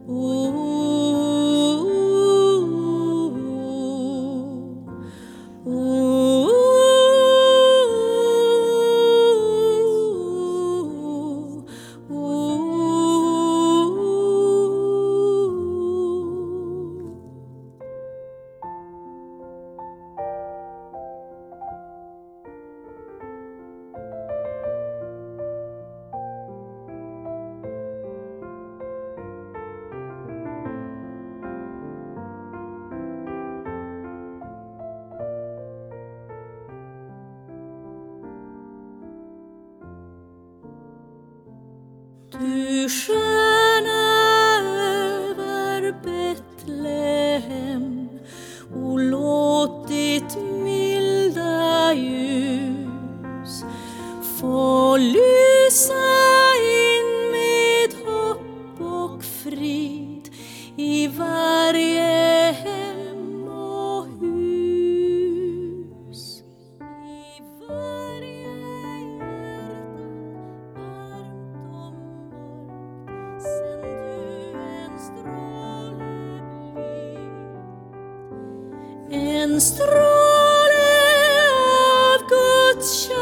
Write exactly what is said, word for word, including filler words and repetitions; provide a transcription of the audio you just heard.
Du stjärna över Betlehem, och låt ditt milda ljus få lysa in med hopp och frid i varje hem och hus. I varje hjärta varmt och mörkt sänd du en stråle blid, en stråle av Guds kärlek.